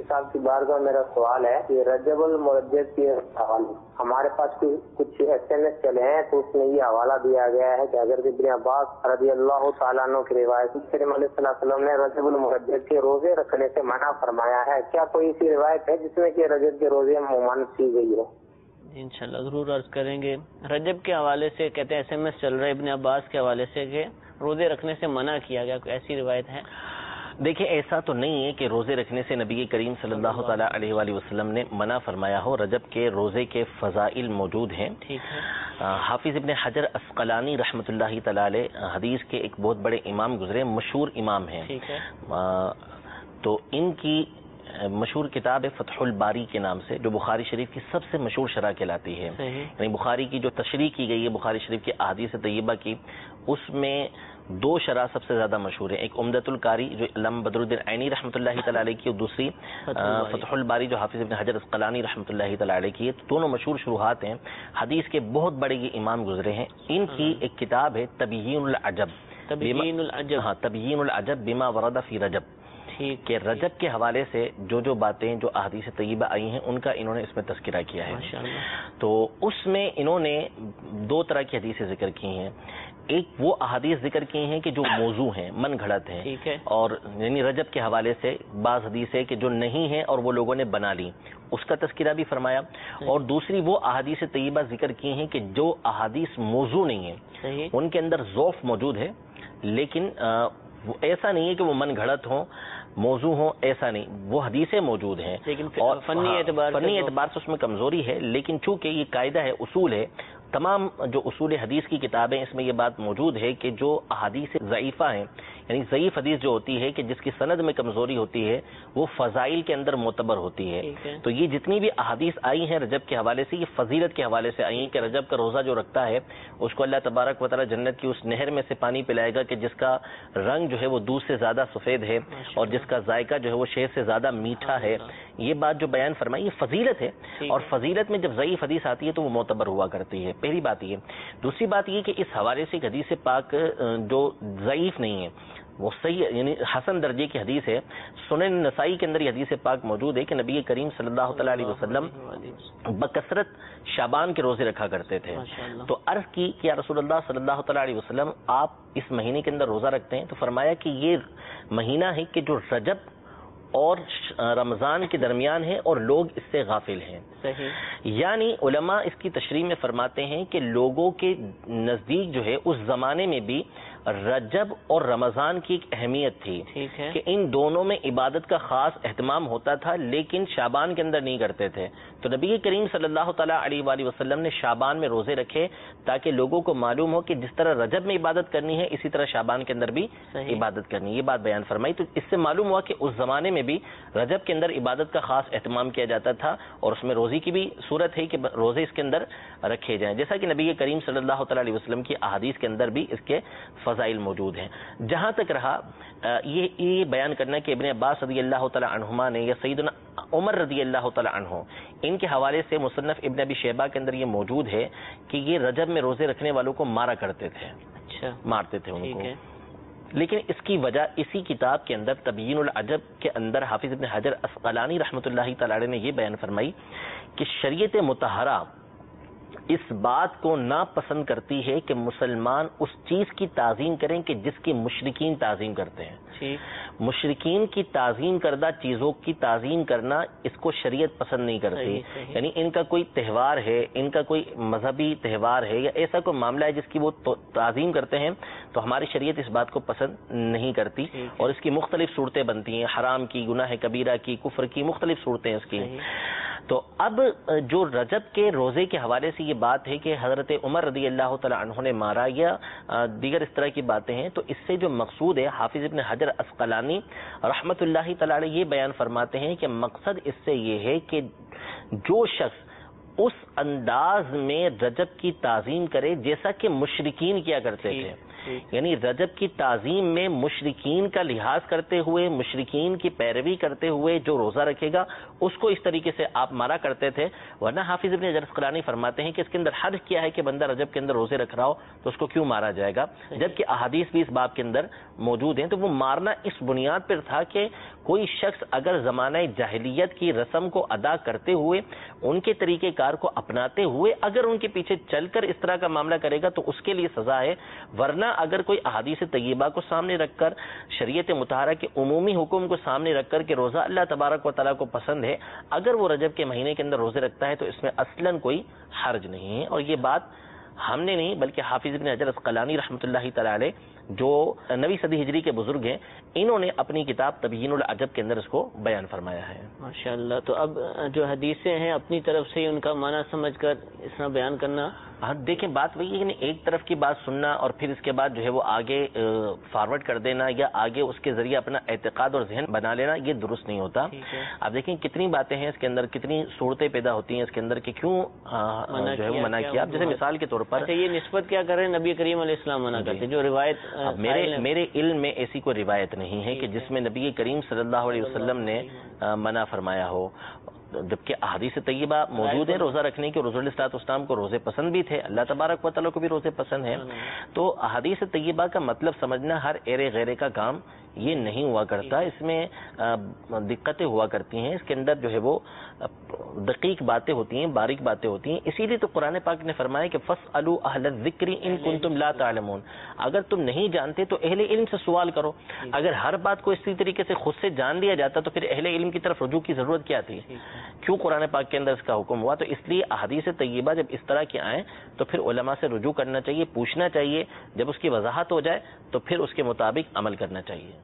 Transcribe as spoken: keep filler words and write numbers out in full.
साहब की बारगाह मेरा सवाल है कि रजबुल मुरज्जब के हवाले हमारे पास कुछ एस एम एस चले हैं, तो उसमें ये हवाला दिया गया है कि अगर इब्न अब्बास रज़ी अल्लाह तआला अन्हु की रिवायत सल्लल्लाहु अलैहि वसल्लम ने रजबुल मुरज्जब के रोजे रखने से मना फरमाया है, क्या कोई ऐसी रिवायत है जिसमें कि रजब के रोजे ममनुअ की गई हो? इंशाल्लाह जरूर अर्ज करेंगे। रजब के हवाले से कहते हैं एस एम एस चल रहा है इब्न अब्बास के हवाले से कि रोजे रखने से मना किया गया, कोई ऐसी रिवायत है? देखिए, ऐसा तो नहीं है कि रोजे रखने से नबी करीम सल्लल्लाहु ताला अलैहि वसल्लम ने मना फरमाया हो। रजब के रोजे के फजाइल मौजूद हैं। ठीक है। हाफिज इब्न हजर अस्कलानी रहमतुल्लाहि तआला अलैह हदीस के एक बहुत बड़े इमाम गुजरे, मशहूर इमाम हैं। ठीक है। तो इनकी मशहूर किताब है फतहुल बारी के नाम से, जो बुखारी शरीफ की सबसे मशहूर शरह कहलाती है। यानी बुखारी की जो तशरीह की गई है बुखारी शरीफ की अहादीस तय्यबा की, उसमें दो शरह सबसे ज्यादा मशहूर है। एक उम्दतुल कारी जो अल्लामा बदरुद्दीन ऐनी रहमतुल्लाहि तआला अलैह की, और दूसरी फतहुल बारी जो हाफिज इब्न हजर अस्कलानी रहमतुल्लाहि तआला अलैह की है। तो दोनों मशहूर शुरुआत हैं। हदीस के बहुत बड़े ये इमाम गुजरे हैं। इनकी एक किताब है तबयीनुल अजब, तबयीनुल अजब, हाँ तबयीनुल अजब बिमा वरदा फी रजब, ठीक कि रजब के हवाले से जो जो बातें जो अहादीस तय्यबा आई हैं उनका इन्होंने इसमें तज़किरा किया है। तो उसमें इन्होंने दो तरह की हदीसें जिक्र की हैं। एक वो अहादीस जिक्र की हैं कि जो मौजू हैं, मन घड़त हैं, ठीक है, और यानी रजब के हवाले से बाज़ हदीसें कि जो नहीं हैं और वो लोगों ने बना ली, उसका तज़किरा भी फरमाया। और दूसरी वो अहादीस तय्यबा जिक्र की हैं कि जो अहादीस मौजू नहीं है, उनके अंदर ज़ौफ़ मौजूद है, लेकिन आ, वो ऐसा नहीं है कि वो मन घड़त हों, मौजू हो, ऐसा नहीं, वो हदीसें मौजूद हैं, लेकिन और फनी एतबार फनी एतबार से उसमें कमजोरी है। लेकिन चूंकि ये कायदा है, उसूल है, तमाम जो उसूल हदीस की किताबें, इसमें ये बात मौजूद है कि जो अहादीस ज़ईफ़ा हैं, यानी ज़ईफ़ हदीस जो होती है कि जिसकी सनद में कमजोरी होती है, वो फ़ज़ाइल के अंदर मोतबर होती है। है। तो ये जितनी भी अहादीस आई हैं रजब के हवाले से, ये फजीलत के हवाले से आई हैं कि रजब का रोज़ा जो रखता है उसको अल्लाह तबारक व तआला जन्नत की उस नहर में से पानी पिलाएगा कि जिसका रंग जो है वो दूध से ज्यादा सफेद है और जिसका जायका जो है वो शहद से ज्यादा मीठा है। ये बात जो बयान फरमाई, ये फजीलत है, और फजीलत में जब ज़ईफ़ हदीस आती है तो वो मोतबर हुआ करती है। पहली बात ये। दूसरी बात ये कि इस हवाले से हदीस पाक जो ज़ईफ़ नहीं है, वो सही यानी हसन दर्जे की हदीस है। सुनन नसाई के अंदर ये हदीस पाक मौजूद है कि नबी करीम सल्लल्लाहु अलैहि वसल्लम बकसरत शाबान के रोजे रखा करते थे। तो अर्ज की कि या रसूलुल्लाह सल्लल्लाहु अलैहि वसल्लम, आप इस महीने के अंदर रोजा रखते हैं? तो फरमाया कि ये महीना है कि जो रजब और रमजान के दरमियान है और लोग इससे गाफिल हैं। सही। यानी उलमा इसकी तशरीह में फरमाते हैं कि लोगों के नजदीक जो है उस जमाने में भी रजब और रमजान की एक अहमियत थी, ठीक है, कि इन दोनों में इबादत का खास एहतमाम होता था, लेकिन शाबान के अंदर नहीं करते थे। तो नबी करीम सल्लल्लाहु तआला अलैहि वसल्लम ने शाबान में रोजे रखे ताकि लोगों को मालूम हो कि जिस तरह रजब में इबादत करनी है, इसी तरह शाबान के अंदर भी इबादत करनी है। ये बात बयान फरमाई। तो इससे मालूम हुआ कि उस जमाने में भी रजब के अंदर इबादत का खास एहतमाम किया जाता था, और उसमें रोजे की भी सूरत है कि रोजे इसके अंदर रखे जाएं, जैसा कि नबी करीम सल्लल्लाहु अलैहि वसल्लम की अहादीस के अंदर भी इसके फजाइल मौजूद हैं। जहां तक रहा ये ये बयान करना कि इब्न अब्बास रज़ी अल्लाह तआला अन्हुमा ने या सैयदना उमर रज़ी अल्लाह तआला अन्हु, इनके हवाले से मुसन्नफ इब्न अबी शैबा के अंदर ये मौजूद है कि ये रजब में रोजे रखने वालों को मारा करते थे। अच्छा, मारते थे उनको। लेकिन इसकी वजह इसी किताब के अंदर तबयीनुल अजब के अंदर हाफिज इब्न हजर अस्कलानी रहमतुल्लाहि तआला अलैह ने ये बयान फरमाई कि शरीयत मुतहरा इस बात को नापसंद करती है कि मुसलमान उस चीज की ताजीम करें कि जिसकी मुशरिकीन ताजीम करते हैं। मुशरिकीन की ताजीम करदा चीजों की ताजीम करना, इसको शरीयत पसंद नहीं करती। यानी इनका कोई त्यौहार है, इनका कोई मजहबी त्यौहार है या ऐसा कोई मामला है जिसकी वो ताजीम करते हैं, तो हमारी शरीयत इस बात को पसंद नहीं करती, और इसकी मुख्तलिफ सूरतें बनती हैं, हराम की, गुनाह कबीरा की, कुफ्र की, मुख्तलिफ सूरतें इसकी। तो अब जो रजब के रोजे के हवाले से ये बात है कि हजरत उमर रज़ी अल्लाह तआला अन्हु ने मारा या दीगर इस तरह की बातें हैं, तो इससे जो मकसूद है, हाफिज इब्न हजर अस्कलानी रहमतुल्लाहि तआला अलैह ये बयान फरमाते हैं कि मकसद इससे ये है कि जो शख्स उस अंदाज में रजब की ताजीम करे जैसा कि मुशरिकीन किया करते थे, यानी रजब की ताजीम में मुशरिकीन का लिहाज करते हुए, मुशरिकीन की पैरवी करते हुए जो रोजा रखेगा उसको इस तरीके से आप मारा करते थे। वरना हाफिज इब्न हजर अस्कलानी फरमाते हैं कि इसके अंदर हद क्या है कि बंदा रजब के अंदर रोजे रख रहा हो तो उसको क्यों मारा जाएगा, जबकि अहादीस भी इस बाब के अंदर मौजूद हैं। तो वो मारना इस बुनियाद पर था कि کوئی شخص اگر زمانہ جاہلیت کی رسم کو ادا کرتے ہوئے ان کے طریقہ کار کو اپناتے ہوئے اگر ان کے پیچھے چل کر اس طرح کا معاملہ کرے گا تو اس کے لیے سزا ہے، ورنہ اگر کوئی احادیث طیبہ کو سامنے رکھ کر، شریعت مطہرہ کے عمومی حکم کو سامنے رکھ کر کہ روزہ اللہ تبارک و تعالیٰ کو پسند ہے، اگر وہ رجب کے مہینے کے اندر روزے رکھتا ہے تو اس میں اصلاً کوئی حرج نہیں ہے۔ اور یہ بات ہم نے نہیں بلکہ حافظ ابن حجر عسقلانی رحمۃ اللہ تعالی علیہ جو نویں صدی ہجری کے بزرگ ہیں، انہوں نے اپنی کتاب تبیین العجب کے اندر اس کو بیان فرمایا ہے۔ ماشاءاللہ۔ تو اب جو حدیثیں ہیں اپنی طرف سے ان کا معنی سمجھ کر اس طرح بیان کرنا، ہاں دیکھیں بات وہی ہے کہ ایک طرف کی بات سننا اور پھر اس کے بعد جو ہے وہ آگے فارورڈ کر دینا یا آگے اس کے ذریعے اپنا اعتقاد اور ذہن بنا لینا، یہ درست نہیں ہوتا۔ آپ دیکھیں کتنی باتیں ہیں اس کے اندر، کتنی صورتیں پیدا ہوتی ہیں اس کے اندر کہ کیوں جو ہے وہ منع کیا۔ جیسے مثال کے طور پر یہ نسبت کیا کر رہے ہیں، نبی کریم علیہ السلام منع کرتے، جو روایت میرے میرے علم میں ایسی کوئی روایت نہیں ہے کہ جس میں نبی کریم صلی اللہ علیہ وسلم نے منع فرمایا ہو، جبکہ احادیث طیبہ موجود ہیں روزہ رکھنے کے۔ رسول اللہ صلی اللہ علیہ وسلم کو روزے پسند بھی تھے، اللہ تبارک و تعالیٰ کو بھی روزے پسند ہیں۔ تو احادیث طیبہ کا مطلب سمجھنا ہر ایرے غیرے کا کام یہ نہیں ہوا کرتا، اس میں دقتیں ہوا کرتی ہیں، اس کے اندر جو ہے وہ دقیق باتیں ہوتی ہیں، باریک باتیں ہوتی ہیں۔ اسی لیے تو قرآن پاک نے فرمایا کہ فَاسْأَلُوا أَهْلَ الذِّكْرِ إِن كُنتُمْ لَا تَعْلَمُونَ، اگر تم نہیں جانتے تو اہل علم سے سوال کرو۔ اگر ہر بات کو اسی طریقے سے خود سے جان لیا جاتا تو پھر اہل علم کی طرف رجوع کی ضرورت کیا تھی؟ کیوں قرآن پاک کے اندر اس کا حکم ہوا؟ تو اس لیے احادیث طیبہ جب اس طرح کی آئیں تو پھر علماء سے رجوع کرنا چاہیے، پوچھنا چاہیے، جب اس کی وضاحت ہو جائے تو پھر اس کے مطابق عمل کرنا چاہیے۔